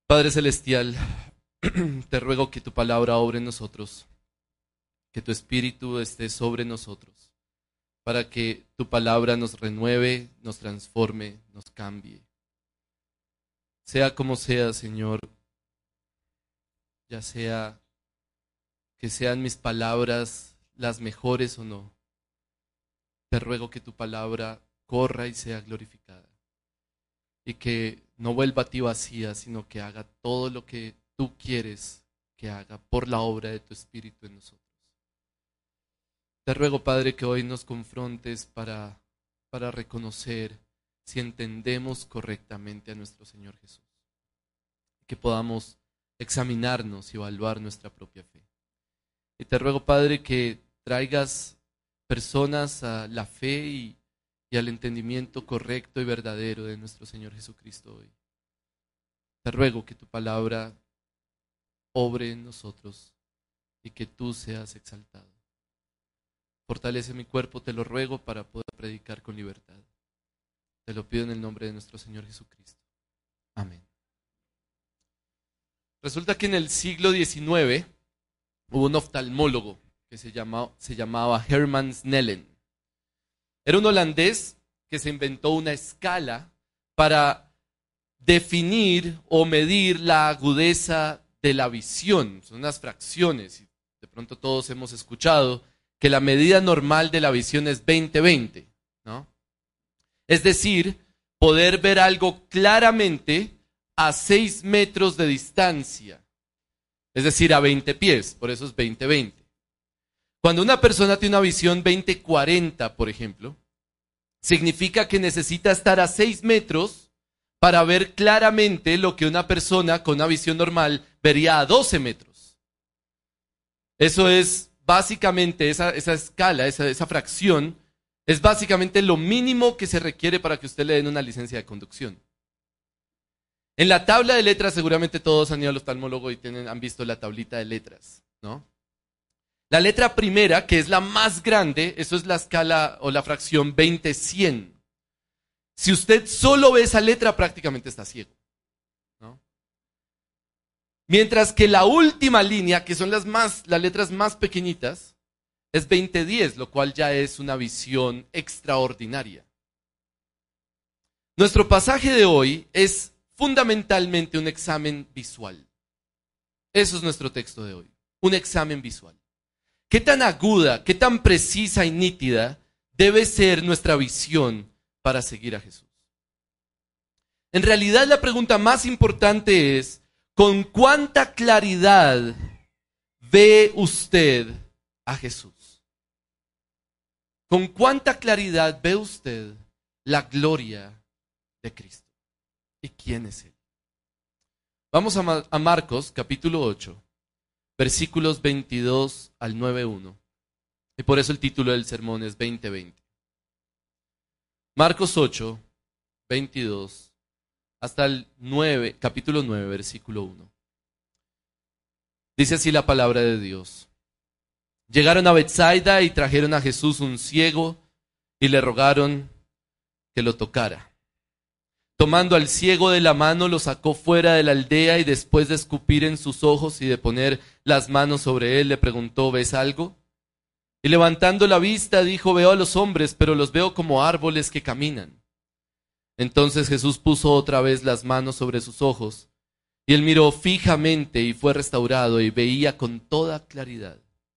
Padre Celestial, te ruego que tu palabra obre en nosotros, que tu Espíritu esté sobre nosotros, para que tu palabra nos renueve, nos transforme, nos cambie. Sea como sea, Señor, ya sea que sean mis palabras las mejores o no, te ruego que tu palabra corra y sea glorificada, y que no vuelva a ti vacía, sino que haga todo lo que tú quieres que haga por la obra de tu Espíritu en nosotros. Te ruego, Padre, que hoy nos confrontes para reconocer si entendemos correctamente a nuestro Señor Jesús, que podamos examinarnos y evaluar nuestra propia fe. Y te ruego, Padre, que traigas personas a la fe y al entendimiento correcto y verdadero de nuestro Señor Jesucristo hoy. Te ruego que tu palabra obre en nosotros y que tú seas exaltado. Fortalece mi cuerpo, te lo ruego, para poder predicar con libertad. Te lo pido en el nombre de nuestro Señor Jesucristo. Amén. Resulta que en el siglo XIX hubo un oftalmólogo que se llamaba Herman Snellen. Era un holandés que se inventó una escala para definir o medir la agudeza de la visión. Son unas fracciones, y de pronto todos hemos escuchado que la medida normal de la visión es 20-20, ¿no? Es decir, poder ver algo claramente a 6 metros de distancia, es decir, a 20 pies, por eso es 20-20. Cuando una persona tiene una visión 20-40, por ejemplo, significa que necesita estar a 6 metros para ver claramente lo que una persona con una visión normal vería a 12 metros. Eso es básicamente, esa escala, esa fracción, es básicamente lo mínimo que se requiere para que usted le den una licencia de conducción. En la tabla de letras, seguramente todos han ido al oftalmólogo y han visto la tablita de letras, ¿no? La letra primera, que es la más grande, eso es la escala o la fracción 20-100. Si usted solo ve esa letra, prácticamente está ciego, ¿no? Mientras que la última línea, que son las letras más pequeñitas, es 20-10, lo cual ya es una visión extraordinaria. Nuestro pasaje de hoy es fundamentalmente un examen visual. Eso es nuestro texto de hoy, un examen visual. ¿Qué tan aguda, qué tan precisa y nítida debe ser nuestra visión para seguir a Jesús? En realidad, la pregunta más importante es, ¿con cuánta claridad ve usted a Jesús? ¿Con cuánta claridad ve usted la gloria de Cristo? ¿Y quién es Él? Vamos a Marcos, capítulo 8. Versículos 22 al 9:1. Y por eso el título del sermón es 20-20. Marcos 8, 22 hasta el capítulo 9, versículo 1. Dice así la palabra de Dios. Llegaron a Betsaida y trajeron a Jesús un ciego y le rogaron que lo tocara. Tomando al ciego de la mano, lo sacó fuera de la aldea y después de escupir en sus ojos y de poner las manos sobre él, le preguntó, ¿ves algo? Y levantando la vista, dijo, veo a los hombres, pero los veo como árboles que caminan. Entonces Jesús puso otra vez las manos sobre sus ojos, y él miró fijamente y fue restaurado y veía con toda claridad.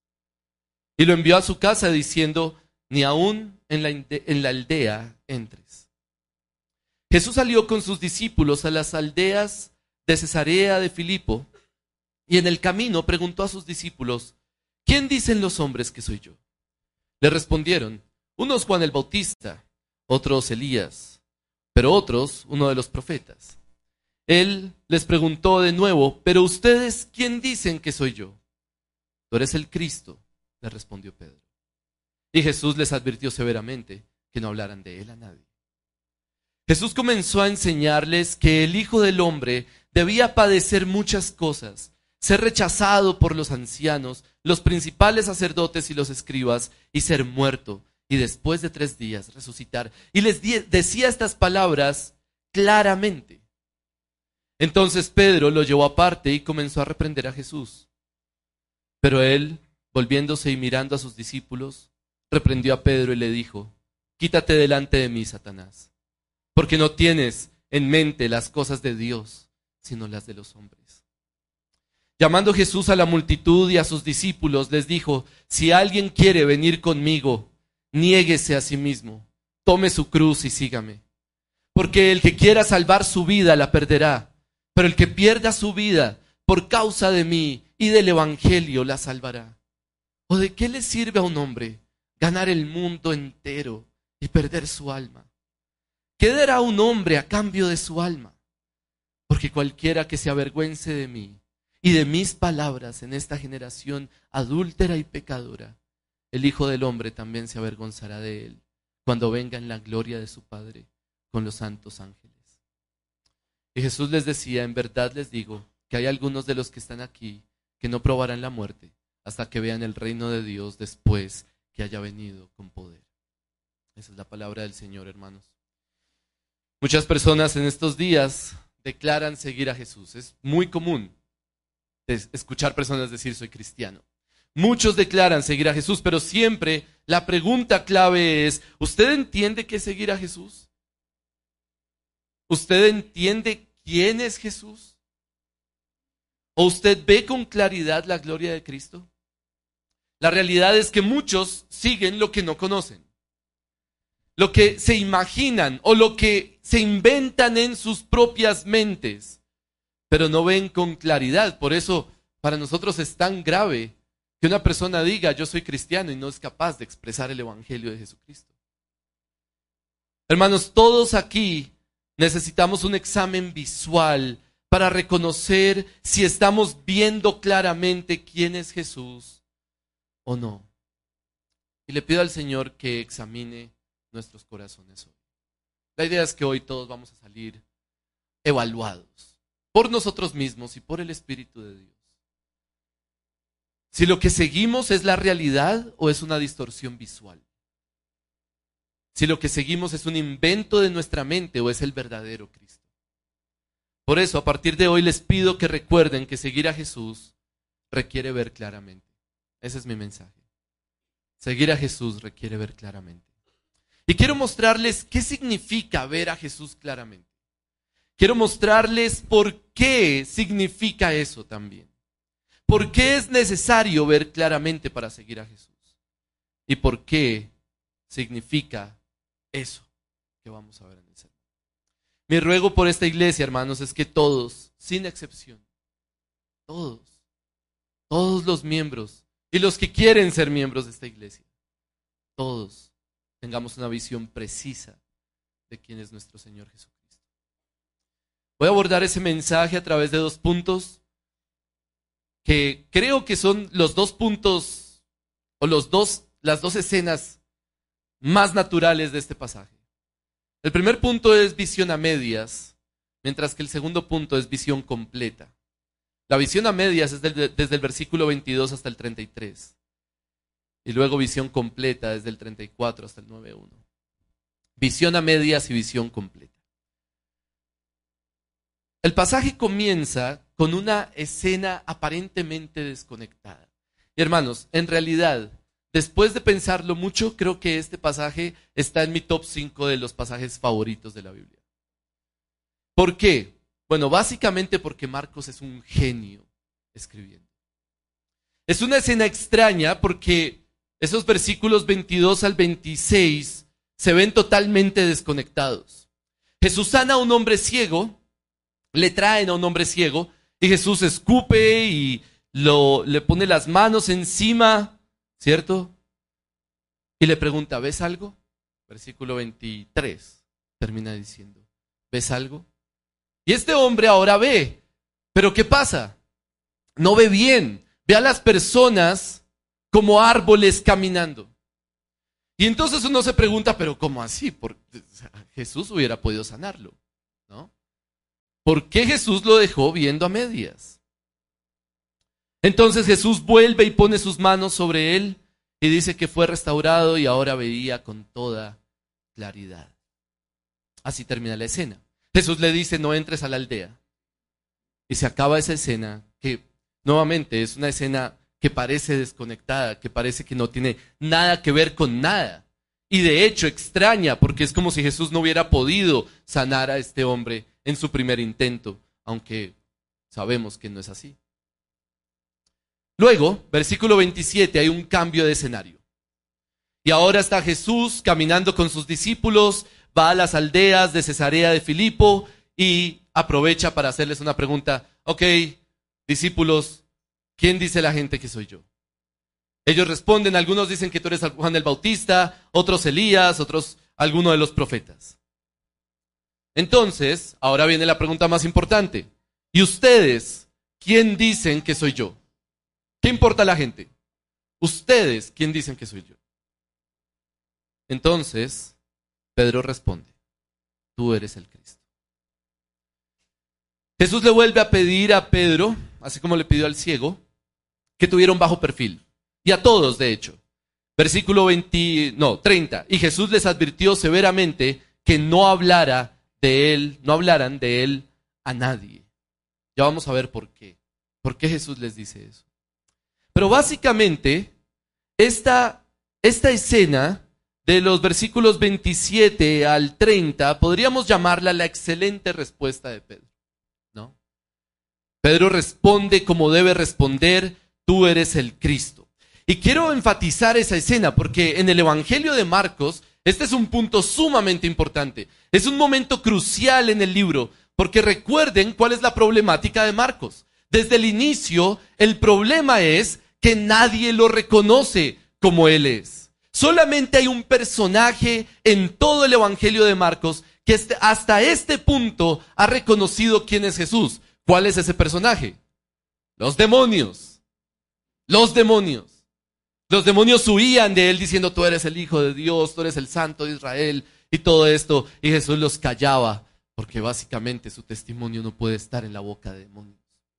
Y lo envió a su casa diciendo, ni aún en la aldea entres. Jesús salió con sus discípulos a las aldeas de Cesarea de Filipo y en el camino preguntó a sus discípulos, ¿quién dicen los hombres que soy yo? Le respondieron, unos Juan el Bautista, otros Elías, pero otros uno de los profetas. Él les preguntó de nuevo, ¿pero ustedes quién dicen que soy yo? Tú eres el Cristo, le respondió Pedro. Y Jesús les advirtió severamente que no hablaran de él a nadie. Jesús comenzó a enseñarles que el Hijo del Hombre debía padecer muchas cosas, ser rechazado por los ancianos, los principales sacerdotes y los escribas, y ser muerto, y después de 3 días resucitar. Y les decía estas palabras claramente. Entonces Pedro lo llevó aparte y comenzó a reprender a Jesús. Pero él, volviéndose y mirando a sus discípulos, reprendió a Pedro y le dijo: quítate delante de mí, Satanás, porque no tienes en mente las cosas de Dios, sino las de los hombres. Llamando Jesús a la multitud y a sus discípulos, les dijo: si alguien quiere venir conmigo, niéguese a sí mismo, tome su cruz y sígame. Porque el que quiera salvar su vida la perderá, pero el que pierda su vida por causa de mí y del evangelio la salvará. ¿O de qué le sirve a un hombre ganar el mundo entero y perder su alma? ¿Qué dará un hombre a cambio de su alma? Porque cualquiera que se avergüence de mí y de mis palabras en esta generación adúltera y pecadora, el Hijo del Hombre también se avergonzará de él cuando venga en la gloria de su Padre con los santos ángeles. Y Jesús les decía: en verdad les digo que hay algunos de los que están aquí que no probarán la muerte hasta que vean el reino de Dios después que haya venido con poder. Esa es la palabra del Señor, hermanos. Muchas personas en estos días declaran seguir a Jesús. Es muy común escuchar personas decir: soy cristiano. Muchos declaran seguir a Jesús, pero siempre la pregunta clave es: ¿usted entiende qué es seguir a Jesús? ¿Usted entiende quién es Jesús? ¿O usted ve con claridad la gloria de Cristo? La realidad es que muchos siguen lo que no conocen, lo que se imaginan o lo que se inventan en sus propias mentes, pero no ven con claridad. Por eso para nosotros es tan grave que una persona diga: yo soy cristiano, y no es capaz de expresar el evangelio de Jesucristo. Hermanos, todos aquí necesitamos un examen visual para reconocer si estamos viendo claramente quién es Jesús o no. Y le pido al Señor que examine nuestros corazones hoy. La idea es que hoy todos vamos a salir evaluados por nosotros mismos y por el Espíritu de Dios. Si lo que seguimos es la realidad o es una distorsión visual. Si lo que seguimos es un invento de nuestra mente o es el verdadero Cristo. Por eso, a partir de hoy les pido que recuerden que seguir a Jesús requiere ver claramente. Ese es mi mensaje. Seguir a Jesús requiere ver claramente. Y quiero mostrarles qué significa ver a Jesús claramente. Quiero mostrarles por qué significa eso también. ¿Por qué es necesario ver claramente para seguir a Jesús? ¿Y por qué significa eso que vamos a ver en el sermón? Mi ruego por esta iglesia, hermanos, es que todos, sin excepción, todos los miembros y los que quieren ser miembros de esta iglesia, todos tengamos una visión precisa de quién es nuestro Señor Jesucristo. Voy a abordar ese mensaje a través de 2 puntos que creo que son los 2 puntos o las dos escenas más naturales de este pasaje. El primer punto es visión a medias, mientras que el segundo punto es visión completa. La visión a medias es desde el versículo 22 hasta el 33. Y luego visión completa desde el 34 hasta el 9:1. Visión a medias y visión completa. El pasaje comienza con una escena aparentemente desconectada. Y hermanos, en realidad, después de pensarlo mucho, creo que este pasaje está en mi top 5 de los pasajes favoritos de la Biblia. ¿Por qué? Bueno, básicamente porque Marcos es un genio escribiendo. Es una escena extraña porque esos versículos 22 al 26 se ven totalmente desconectados. Jesús sana a un hombre ciego, le traen a un hombre ciego, y Jesús escupe y le pone las manos encima, ¿cierto? Y le pregunta: ¿ves algo? Versículo 23 termina diciendo: ¿ves algo? Y este hombre ahora ve, pero ¿qué pasa? No ve bien, ve a las personas como árboles caminando. Y entonces uno se pregunta: ¿pero cómo así? Jesús hubiera podido sanarlo, ¿no? ¿Por qué Jesús lo dejó viendo a medias? Entonces Jesús vuelve y pone sus manos sobre él y dice que fue restaurado y ahora veía con toda claridad. Así termina la escena. Jesús le dice: no entres a la aldea. y se acaba esa escena que nuevamente es una escena que parece desconectada, que parece que no tiene nada que ver con nada. Y de hecho extraña, porque es como si Jesús no hubiera podido sanar a este hombre en su primer intento, aunque sabemos que no es así. Luego, versículo 27, hay un cambio de escenario. Y ahora está Jesús caminando con sus discípulos, va a las aldeas de Cesarea de Filipo y aprovecha para hacerles una pregunta. Ok, discípulos, ¿quién dice la gente que soy yo? Ellos responden, algunos dicen que tú eres Juan el Bautista, otros Elías, otros alguno de los profetas. Entonces, ahora viene la pregunta más importante. ¿Y ustedes, quién dicen que soy yo? ¿Qué importa a la gente? ¿Ustedes, quién dicen que soy yo? Entonces, Pedro responde, tú eres el Cristo. Jesús le vuelve a pedir a Pedro, así como le pidió al ciego, que tuviera un bajo perfil. Y a todos, de hecho. Versículo 30. Y Jesús les advirtió severamente que no hablaran de él a nadie. Ya vamos a ver por qué. ¿Por qué Jesús les dice eso? Pero básicamente, esta escena de los versículos 27 al 30, podríamos llamarla la excelente respuesta de Pedro, ¿no? Pedro responde como debe responder, tú eres el Cristo. Y quiero enfatizar esa escena porque en el Evangelio de Marcos, este es un punto sumamente importante. Es un momento crucial en el libro, porque recuerden cuál es la problemática de Marcos. Desde el inicio, el problema es que nadie lo reconoce como él es. Solamente hay un personaje en todo el Evangelio de Marcos que hasta este punto ha reconocido quién es Jesús. ¿Cuál es ese personaje? Los demonios. Los demonios. Los demonios huían de él diciendo, tú eres el Hijo de Dios, tú eres el Santo de Israel y todo esto. Y Jesús los callaba porque básicamente su testimonio no puede estar en la boca de demonios.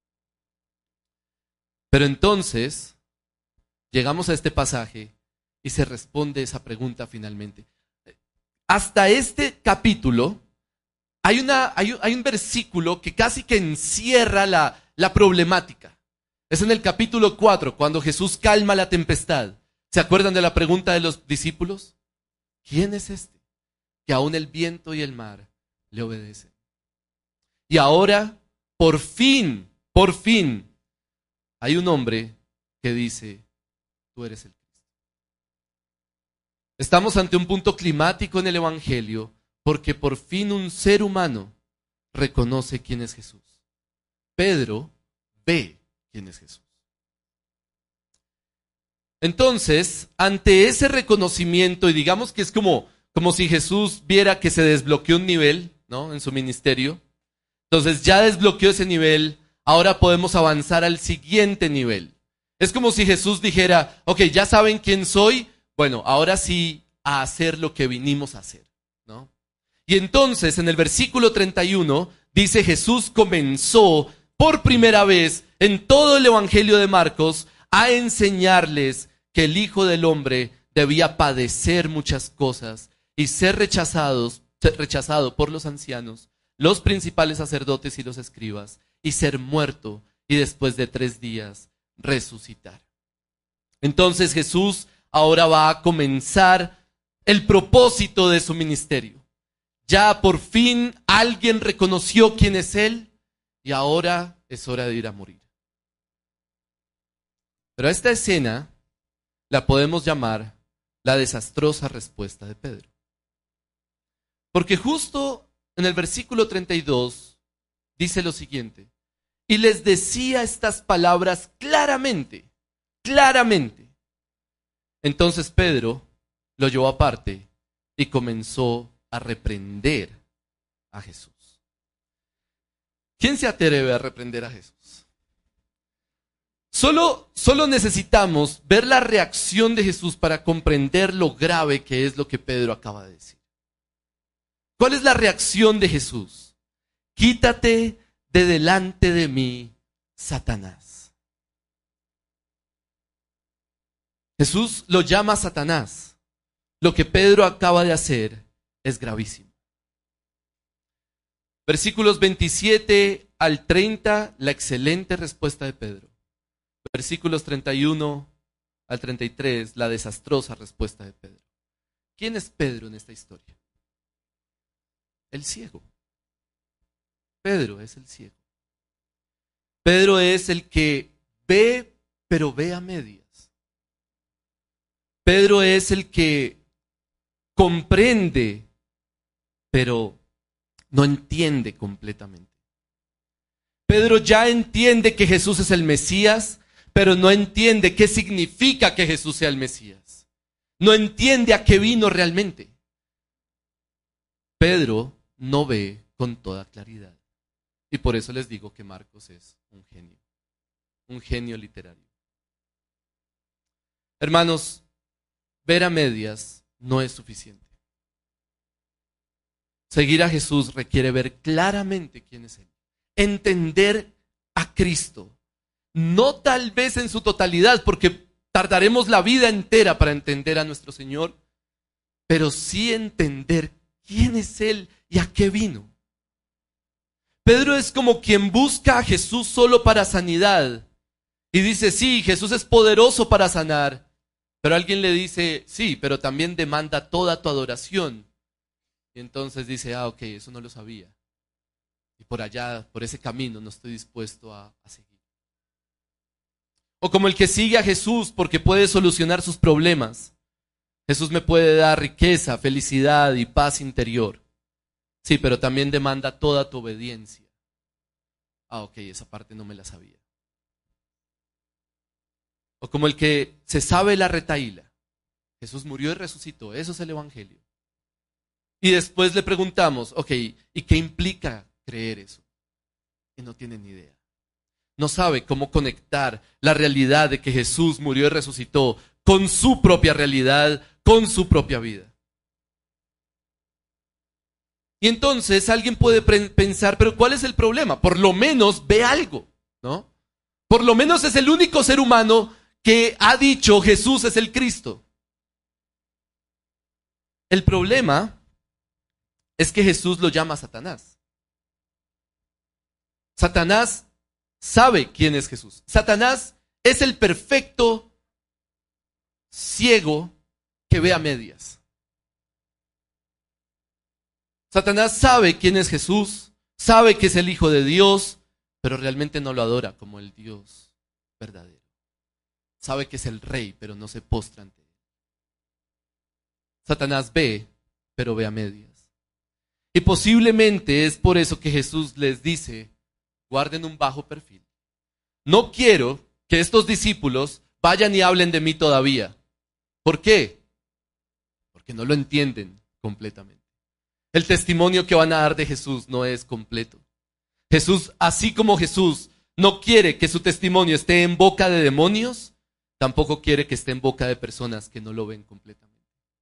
Pero entonces, llegamos a este pasaje y se responde esa pregunta finalmente. Hasta este capítulo hay un versículo que casi que encierra la problemática. Es en el capítulo 4, cuando Jesús calma la tempestad. ¿Se acuerdan de la pregunta de los discípulos? ¿Quién es este? Que aún el viento y el mar le obedecen. Y ahora, por fin, hay un hombre que dice, tú eres el Cristo. Estamos ante un punto climático en el Evangelio, porque por fin un ser humano reconoce quién es Jesús. Pedro ve quién es Jesús. Entonces, ante ese reconocimiento, y digamos que es como si Jesús viera que se desbloqueó un nivel, ¿no?, en su ministerio. Entonces ya desbloqueó ese nivel, ahora podemos avanzar al siguiente nivel. Es como si Jesús dijera, ok, ya saben quién soy, bueno, ahora sí a hacer lo que vinimos a hacer, ¿no? Y entonces en el versículo 31 dice, Jesús comenzó por primera vez en todo el Evangelio de Marcos a enseñarles que el Hijo del Hombre debía padecer muchas cosas y ser rechazado por los ancianos, los principales sacerdotes y los escribas, y ser muerto y después de 3 días resucitar. Entonces Jesús ahora va a comenzar el propósito de su ministerio. Ya por fin alguien reconoció quién es Él y ahora es hora de ir a morir. Pero esta escena la podemos llamar la desastrosa respuesta de Pedro. Porque justo en el versículo 32 dice lo siguiente, y les decía estas palabras claramente. Entonces Pedro lo llevó aparte y comenzó a reprender a Jesús. ¿Quién se atreve a reprender a Jesús? Solo necesitamos ver la reacción de Jesús para comprender lo grave que es lo que Pedro acaba de decir. ¿Cuál es la reacción de Jesús? Quítate de delante de mí, Satanás. Jesús lo llama Satanás. Lo que Pedro acaba de hacer es gravísimo. Versículos 27 al 30 la excelente respuesta de Pedro. Versículos 31 al 33, la desastrosa respuesta de Pedro. ¿Quién es Pedro en esta historia? El ciego. Pedro es el ciego. Pedro es el que ve, pero ve a medias. Pedro es el que comprende, pero no entiende completamente. Pedro ya entiende que Jesús es el Mesías, pero no entiende qué significa que Jesús sea el Mesías. No entiende a qué vino realmente. Pedro no ve con toda claridad. Y por eso les digo que Marcos es un genio literario. Hermanos, ver a medias no es suficiente. Seguir a Jesús requiere ver claramente quién es Él. Entender a Cristo. No tal vez en su totalidad, porque tardaremos la vida entera para entender a nuestro Señor, pero sí entender quién es Él y a qué vino. Pedro es como quien busca a Jesús solo para sanidad y dice, sí, Jesús es poderoso para sanar, pero alguien le dice, sí, pero también demanda toda tu adoración. Y entonces dice, ok, eso no lo sabía. Y por allá, por ese camino, no estoy dispuesto a seguir. O como el que sigue a Jesús porque puede solucionar sus problemas. Jesús me puede dar riqueza, felicidad y paz interior. Sí, pero también demanda toda tu obediencia. Ok, esa parte no me la sabía. O como el que se sabe la retahíla. Jesús murió y resucitó, eso es el Evangelio. Y después le preguntamos, ok, ¿y qué implica creer eso? Y no tiene ni idea. No sabe cómo conectar la realidad de que Jesús murió y resucitó con su propia realidad, con su propia vida. Y entonces alguien puede pensar, pero ¿cuál es el problema? Por lo menos ve algo, ¿no? Por lo menos es el único ser humano que ha dicho Jesús es el Cristo. El problema es que Jesús lo llama Satanás. Satanás sabe quién es Jesús. Satanás es el perfecto ciego que ve a medias. Satanás sabe quién es Jesús, sabe que es el Hijo de Dios, pero realmente no lo adora como el Dios verdadero. Sabe que es el Rey, pero no se postra ante él. Satanás ve, pero ve a medias. Y posiblemente es por eso que Jesús les dice, guarden un bajo perfil. No quiero que estos discípulos vayan y hablen de mí todavía. ¿Por qué? Porque no lo entienden completamente. El testimonio que van a dar de Jesús no es completo. Jesús, así como Jesús no quiere que su testimonio esté en boca de demonios, tampoco quiere que esté en boca de personas que no lo ven completamente.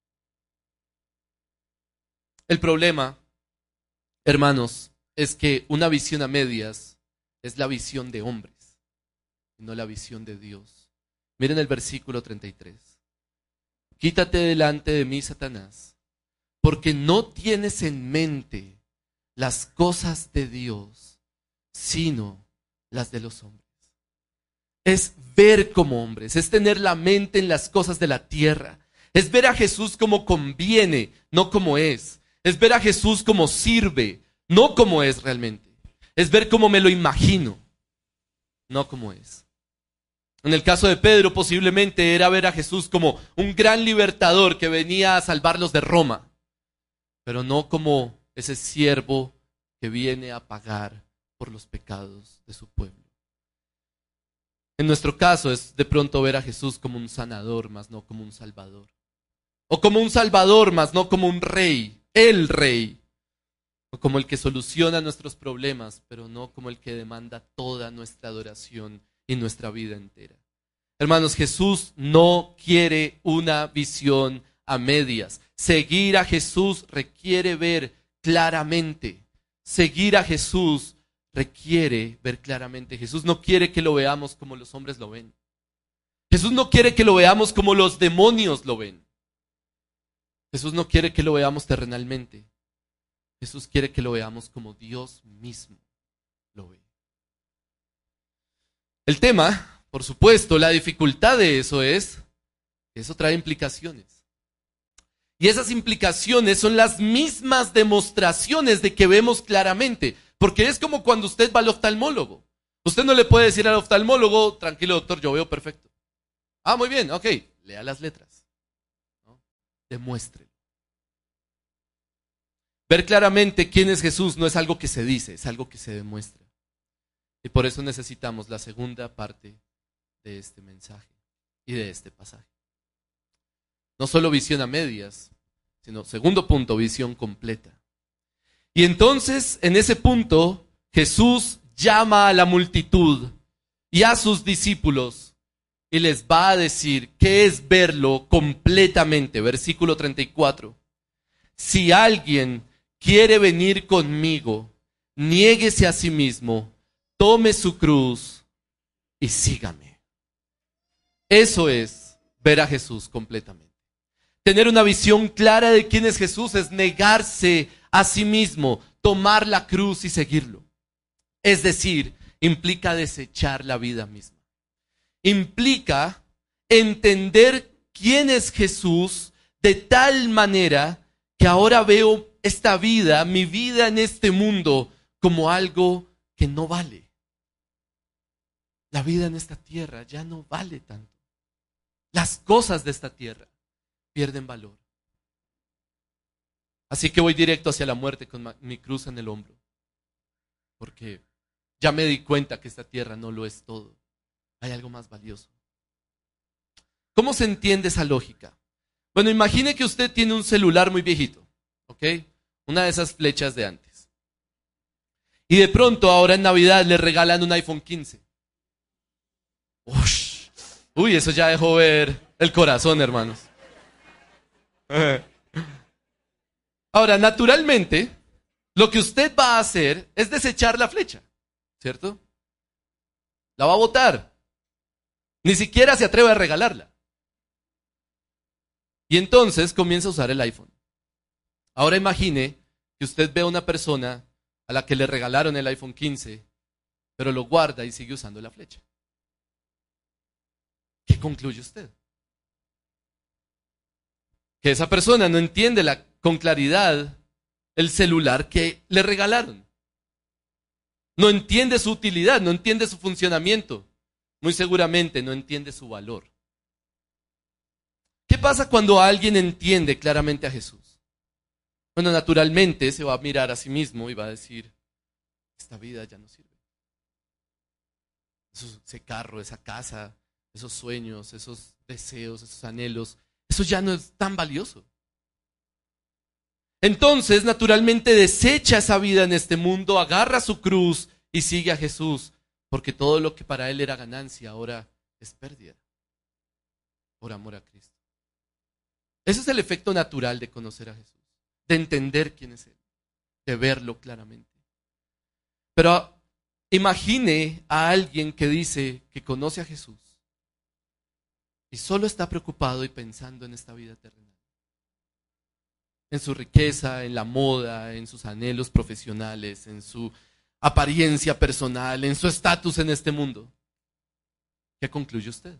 El problema, hermanos, es que una visión a medias es la visión de hombres, y no la visión de Dios. Miren el versículo 33. Quítate delante de mí, Satanás, porque no tienes en mente las cosas de Dios, sino las de los hombres. Es ver como hombres, es tener la mente en las cosas de la tierra, es ver a Jesús como conviene, no como es ver a Jesús como sirve, no como es realmente, es ver como me lo imagino, no como es. En el caso de Pedro posiblemente era ver a Jesús como un gran libertador que venía a salvarlos de Roma, pero no como ese siervo que viene a pagar por los pecados de su pueblo. En nuestro caso es de pronto ver a Jesús como un sanador, más no como un salvador. O como un salvador, más no como un rey, el rey. O como el que soluciona nuestros problemas, pero no como el que demanda toda nuestra adoración y nuestra vida entera. Hermanos, Jesús no quiere una visión a medias. Seguir a Jesús requiere ver claramente. Seguir a Jesús requiere ver claramente. Jesús no quiere que lo veamos como los hombres lo ven. Jesús no quiere que lo veamos como los demonios lo ven. Jesús no quiere que lo veamos terrenalmente. Jesús quiere que lo veamos como Dios mismo lo ve. El tema, por supuesto, la dificultad de eso es que eso trae implicaciones. Y esas implicaciones son las mismas demostraciones de que vemos claramente. Porque es como cuando usted va al oftalmólogo. Usted no le puede decir al oftalmólogo, tranquilo doctor, yo veo perfecto. Ah, muy bien, ok, lea las letras, ¿no? Demuéstrelo. Ver claramente quién es Jesús no es algo que se dice, es algo que se demuestra. Y por eso necesitamos la segunda parte de este mensaje y de este pasaje. No solo visión a medias, sino, segundo punto, visión completa. Y entonces, en ese punto, Jesús llama a la multitud y a sus discípulos y les va a decir qué es verlo completamente. Versículo 34. Si alguien quiere venir conmigo, niéguese a sí mismo, tome su cruz y sígame. Eso es ver a Jesús completamente. Tener una visión clara de quién es Jesús es negarse a sí mismo, tomar la cruz y seguirlo. Es decir, implica desechar la vida misma. Implica entender quién es Jesús de tal manera que ahora veo esta vida, mi vida en este mundo, como algo que no vale. La vida en esta tierra ya no vale tanto. Las cosas de esta tierra pierden valor. Así que voy directo hacia la muerte con mi cruz en el hombro. Porque ya me di cuenta que esta tierra no lo es todo. Hay algo más valioso. ¿Cómo se entiende esa lógica? Bueno, imagine que usted tiene un celular muy viejito, ¿ok? Una de esas flechas de antes. Y de pronto, ahora en Navidad, le regalan un iPhone 15. Uy, eso ya dejó ver el corazón, hermanos. Ahora, naturalmente, lo que usted va a hacer es desechar la flecha, ¿cierto? La va a botar. Ni siquiera se atreve a regalarla. Y entonces comienza a usar el iPhone. Ahora imagine que usted ve a una persona a la que le regalaron el iPhone 15, pero lo guarda y sigue usando la flecha. ¿Qué concluye usted? Que esa persona no entiende con claridad el celular que le regalaron. No entiende su utilidad, no entiende su funcionamiento. Muy seguramente no entiende su valor. ¿Qué pasa cuando alguien entiende claramente a Jesús? Bueno, naturalmente se va a mirar a sí mismo y va a decir, esta vida ya no sirve. Ese carro, esa casa, esos sueños, esos deseos, esos anhelos, eso ya no es tan valioso. Entonces, naturalmente desecha esa vida en este mundo, agarra su cruz y sigue a Jesús, porque todo lo que para él era ganancia ahora es pérdida, por amor a Cristo. Ese es el efecto natural de conocer a Jesús, de entender quién es Él, de verlo claramente. Pero imagine a alguien que dice que conoce a Jesús y solo está preocupado y pensando en esta vida terrenal. En su riqueza, en la moda, en sus anhelos profesionales, en su apariencia personal, en su estatus en este mundo. ¿Qué concluye usted?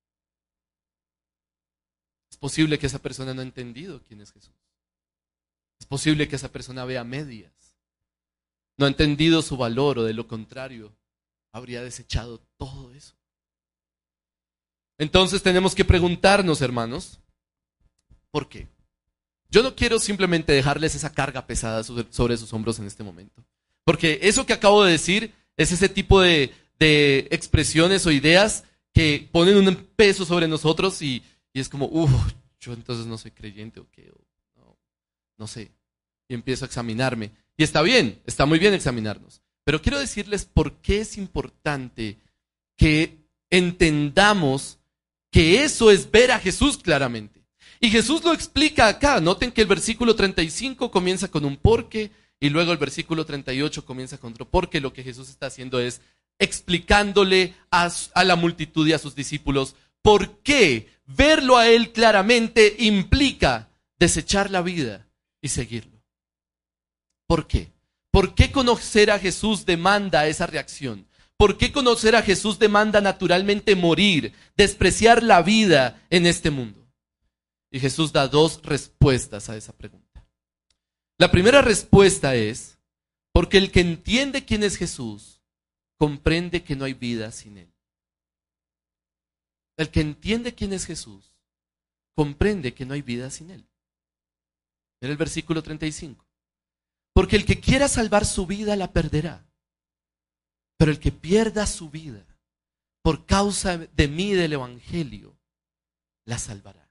Es posible que esa persona no ha entendido quién es Jesús. Es posible que esa persona vea medias. No ha entendido su valor o de lo contrario, habría desechado todo eso. Entonces tenemos que preguntarnos, hermanos, ¿por qué? Yo no quiero simplemente dejarles esa carga pesada sobre sus hombros en este momento. Porque eso que acabo de decir es ese tipo de expresiones o ideas que ponen un peso sobre nosotros y es como, yo entonces no soy creyente o qué, no sé. Y empiezo a examinarme. Y está bien, está muy bien examinarnos. Pero quiero decirles por qué es importante que entendamos que eso es ver a Jesús claramente. Y Jesús lo explica acá. Noten que el versículo 35 comienza con un porqué y luego el versículo 38 comienza con otro porqué. Lo que Jesús está haciendo es explicándole a la multitud y a sus discípulos por qué verlo a Él claramente implica desechar la vida y seguirlo. ¿Por qué? ¿Por qué conocer a Jesús demanda esa reacción? ¿por qué conocer a Jesús demanda naturalmente morir, despreciar la vida en este mundo? Y Jesús da dos respuestas a esa pregunta. La primera respuesta es, porque el que entiende quién es Jesús, comprende que no hay vida sin Él. El que entiende quién es Jesús, comprende que no hay vida sin Él. Mira el versículo 35. Porque el que quiera salvar su vida la perderá. Pero el que pierda su vida por causa de mí, del Evangelio, la salvará.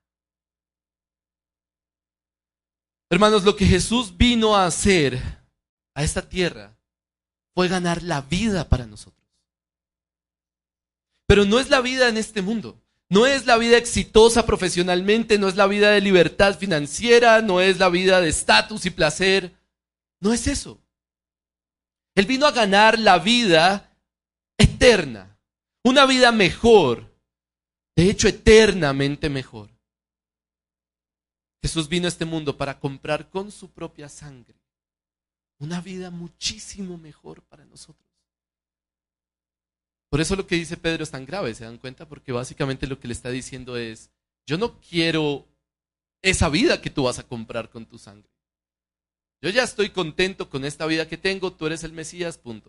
Hermanos, lo que Jesús vino a hacer a esta tierra fue ganar la vida para nosotros. Pero no es la vida en este mundo. No es la vida exitosa profesionalmente, no es la vida de libertad financiera, no es la vida de estatus y placer. No es eso. Él vino a ganar la vida eterna, una vida mejor, de hecho eternamente mejor. Jesús vino a este mundo para comprar con su propia sangre una vida muchísimo mejor para nosotros. Por eso lo que dice Pedro es tan grave, ¿se dan cuenta? Porque básicamente lo que le está diciendo es, yo no quiero esa vida que tú vas a comprar con tu sangre. Yo ya estoy contento con esta vida que tengo, tú eres el Mesías, punto.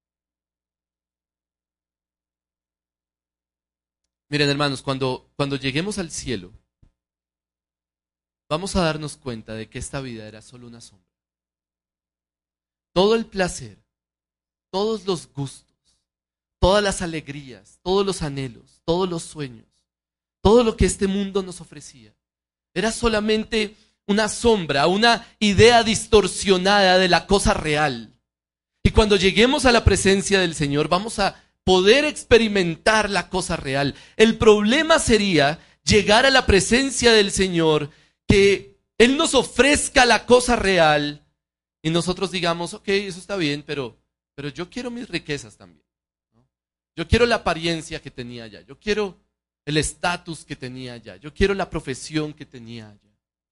Miren, hermanos, cuando lleguemos al cielo, vamos a darnos cuenta de que esta vida era solo una sombra. Todo el placer, todos los gustos, todas las alegrías, todos los anhelos, todos los sueños, todo lo que este mundo nos ofrecía, era solamente una sombra, una idea distorsionada de la cosa real. Y cuando lleguemos a la presencia del Señor, vamos a poder experimentar la cosa real. El problema sería llegar a la presencia del Señor, que Él nos ofrezca la cosa real y nosotros digamos, ok, eso está bien, pero yo quiero mis riquezas también. Yo quiero la apariencia que tenía allá, yo quiero el estatus que tenía allá, yo quiero la profesión que tenía allá.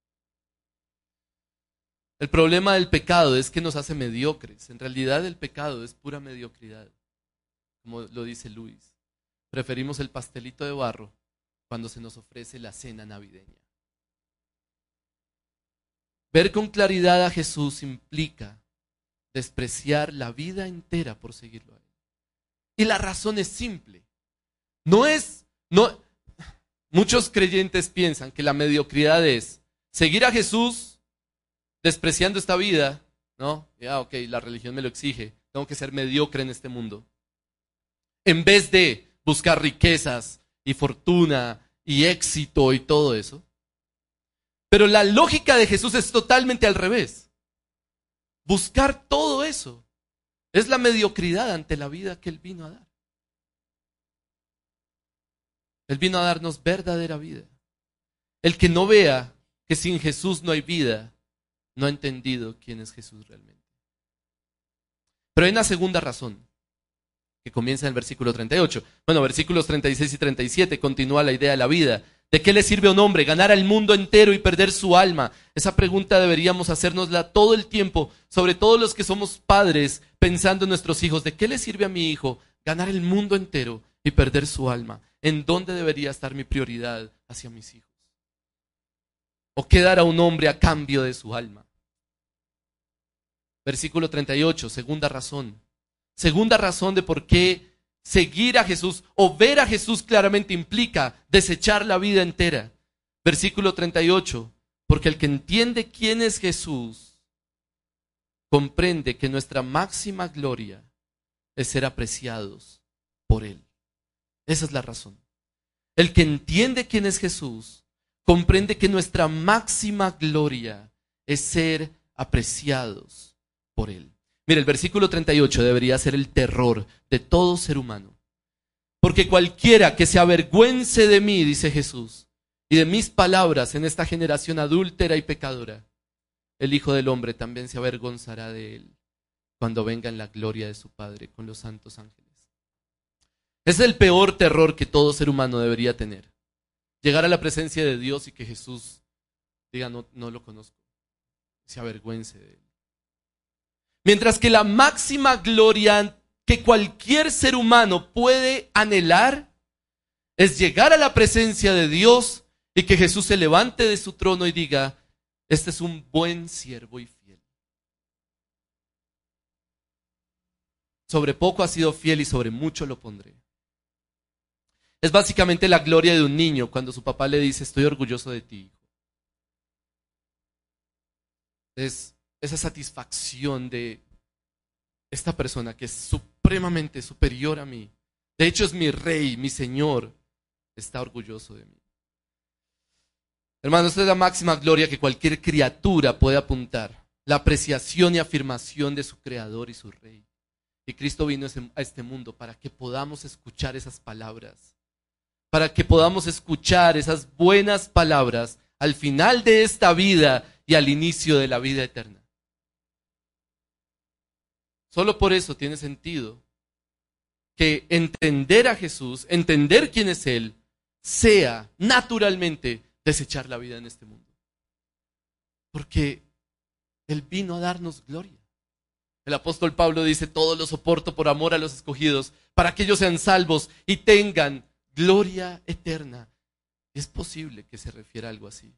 El problema del pecado es que nos hace mediocres. En realidad el pecado es pura mediocridad, como lo dice Luis. Preferimos el pastelito de barro cuando se nos ofrece la cena navideña. Ver con claridad a Jesús implica despreciar la vida entera por seguirlo a Él. Y la razón es simple. Muchos creyentes piensan que la mediocridad es seguir a Jesús despreciando esta vida, ¿no? Ok, la religión me lo exige, tengo que ser mediocre en este mundo. En vez de buscar riquezas y fortuna y éxito y todo eso. Pero la lógica de Jesús es totalmente al revés. Buscar todo eso es la mediocridad ante la vida que Él vino a dar. Él vino a darnos verdadera vida. El que no vea que sin Jesús no hay vida, no ha entendido quién es Jesús realmente. Pero hay una segunda razón, que comienza en el versículo 38. Bueno, versículos 36 y 37 continúa la idea de la vida. ¿De qué le sirve a un hombre ganar al mundo entero y perder su alma? Esa pregunta deberíamos hacérnosla todo el tiempo, sobre todo los que somos padres, pensando en nuestros hijos. ¿De qué le sirve a mi hijo ganar el mundo entero y perder su alma? ¿En dónde debería estar mi prioridad hacia mis hijos? ¿O qué dará un hombre a cambio de su alma? Versículo 38, segunda razón. Segunda razón de por qué seguir a Jesús o ver a Jesús claramente implica desechar la vida entera. Versículo 38, porque el que entiende quién es Jesús comprende que nuestra máxima gloria es ser apreciados por Él. Esa es la razón. El que entiende quién es Jesús comprende que nuestra máxima gloria es ser apreciados por Él. Mira, el versículo 38 debería ser el terror de todo ser humano. Porque cualquiera que se avergüence de mí, dice Jesús, y de mis palabras en esta generación adúltera y pecadora, el Hijo del Hombre también se avergonzará de él cuando venga en la gloria de su Padre con los santos ángeles. Es el peor terror que todo ser humano debería tener. Llegar a la presencia de Dios y que Jesús diga, no lo conozco, se avergüence de él. Mientras que la máxima gloria que cualquier ser humano puede anhelar es llegar a la presencia de Dios y que Jesús se levante de su trono y diga, este es un buen siervo y fiel. Sobre poco has sido fiel y sobre mucho lo pondré. Es básicamente la gloria de un niño cuando su papá le dice, estoy orgulloso de ti, hijo. Es esa satisfacción de esta persona que es supremamente superior a mí. De hecho es mi rey, mi señor, está orgulloso de mí. Hermanos, esta es la máxima gloria que cualquier criatura puede apuntar. La apreciación y afirmación de su creador y su rey. Y Cristo vino a este mundo para que podamos escuchar esas palabras. Para que podamos escuchar esas buenas palabras al final de esta vida y al inicio de la vida eterna. Solo por eso tiene sentido que entender a Jesús, entender quién es Él, sea naturalmente desechar la vida en este mundo. Porque Él vino a darnos gloria. El apóstol Pablo dice, todo lo soporto por amor a los escogidos, para que ellos sean salvos y tengan gloria eterna. Es posible que se refiera a algo así.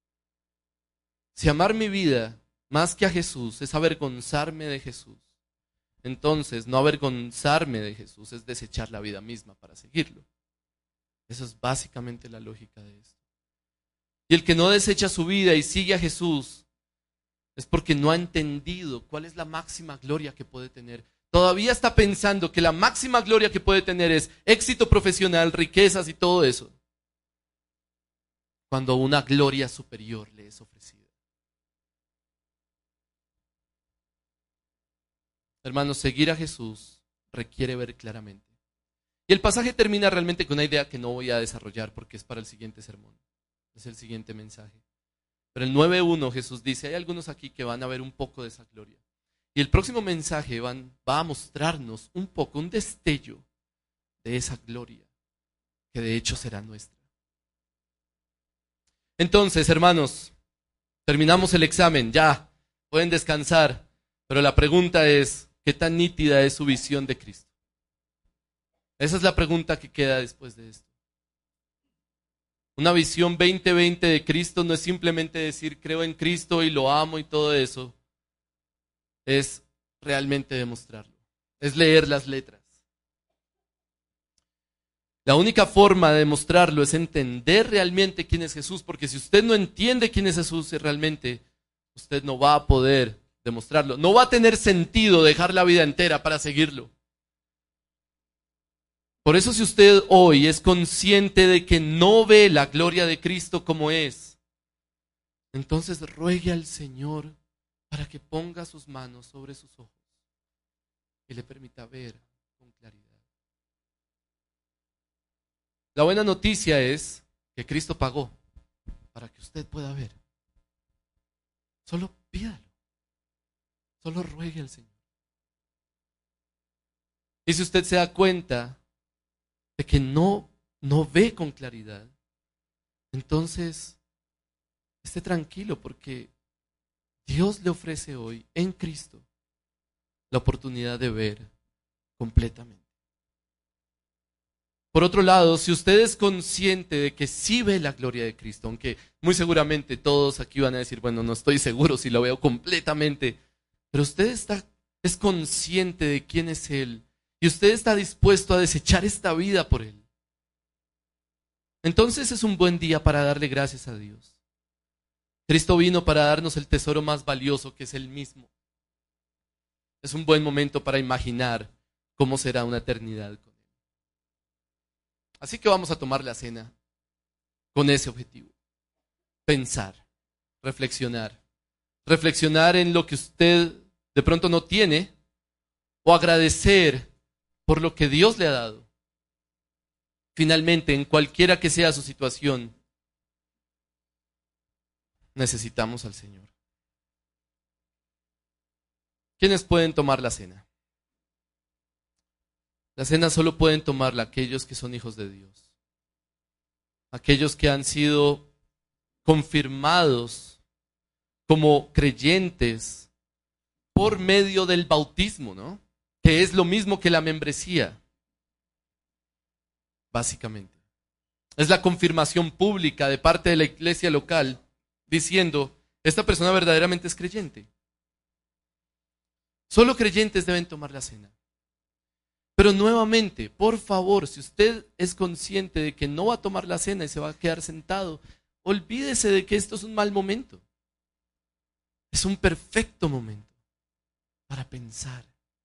Si amar mi vida más que a Jesús es avergonzarme de Jesús, entonces no avergonzarme de Jesús es desechar la vida misma para seguirlo. Eso es básicamente la lógica de esto. Y el que no desecha su vida y sigue a Jesús es porque no ha entendido cuál es la máxima gloria que puede tener. Todavía está pensando que la máxima gloria que puede tener es éxito profesional, riquezas y todo eso, cuando una gloria superior le es ofrecida. Hermanos, seguir a Jesús requiere ver claramente. Y el pasaje termina realmente con una idea que no voy a desarrollar porque es para el siguiente sermón. Es el siguiente mensaje. Pero el 9:1 Jesús dice, hay algunos aquí que van a ver un poco de esa gloria. Y el próximo mensaje va a mostrarnos un poco, un destello de esa gloria, que de hecho será nuestra. Entonces, hermanos, terminamos el examen, ya, pueden descansar. Pero la pregunta es, ¿qué tan nítida es su visión de Cristo? Esa es la pregunta que queda después de esto. Una visión 2020 de Cristo no es simplemente decir creo en Cristo y lo amo y todo eso. Es realmente demostrarlo. Es leer las letras. La única forma de demostrarlo es entender realmente quién es Jesús, porque si usted no entiende quién es Jesús realmente, usted no va a poder demostrarlo. No va a tener sentido dejar la vida entera para seguirlo. Por eso si usted hoy es consciente de que no ve la gloria de Cristo como es, entonces ruegue al Señor para que ponga sus manos sobre sus ojos y le permita ver con claridad. La buena noticia es que Cristo pagó para que usted pueda ver. Solo pídalo. Solo ruegue al Señor. Y si usted se da cuenta de que no ve con claridad, entonces esté tranquilo porque Dios le ofrece hoy en Cristo la oportunidad de ver completamente. Por otro lado, si usted es consciente de que sí ve la gloria de Cristo, aunque muy seguramente todos aquí van a decir, bueno, no estoy seguro si lo veo completamente, pero usted es consciente de quién es Él y usted está dispuesto a desechar esta vida por Él, entonces es un buen día para darle gracias a Dios. Cristo vino para darnos el tesoro más valioso, que es Él mismo. Es un buen momento para imaginar cómo será una eternidad con Él. Así que vamos a tomar la cena con ese objetivo. Pensar, reflexionar en lo que usted de pronto no tiene o agradecer por lo que Dios le ha dado. Finalmente, en cualquiera que sea su situación, necesitamos al Señor. ¿Quiénes pueden tomar la cena? La cena solo pueden tomarla aquellos que son hijos de Dios. Aquellos que han sido confirmados como creyentes por medio del bautismo, ¿no? que es lo mismo que la membresía, básicamente. Es la confirmación pública de parte de la iglesia local diciendo, esta persona verdaderamente es creyente. Solo creyentes deben tomar la cena. Pero nuevamente, por favor, si usted es consciente de que no va a tomar la cena y se va a quedar sentado, olvídese de que esto es un mal momento. Es un perfecto momento para pensar.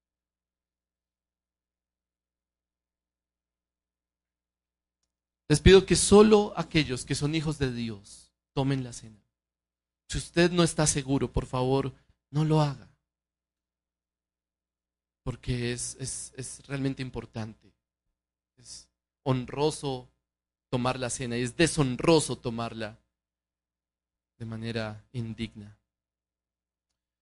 Les pido que solo aquellos que son hijos de Dios tomen la cena. Si usted no está seguro, por favor, no lo haga. Porque es realmente importante. Es honroso tomar la cena y es deshonroso tomarla de manera indigna.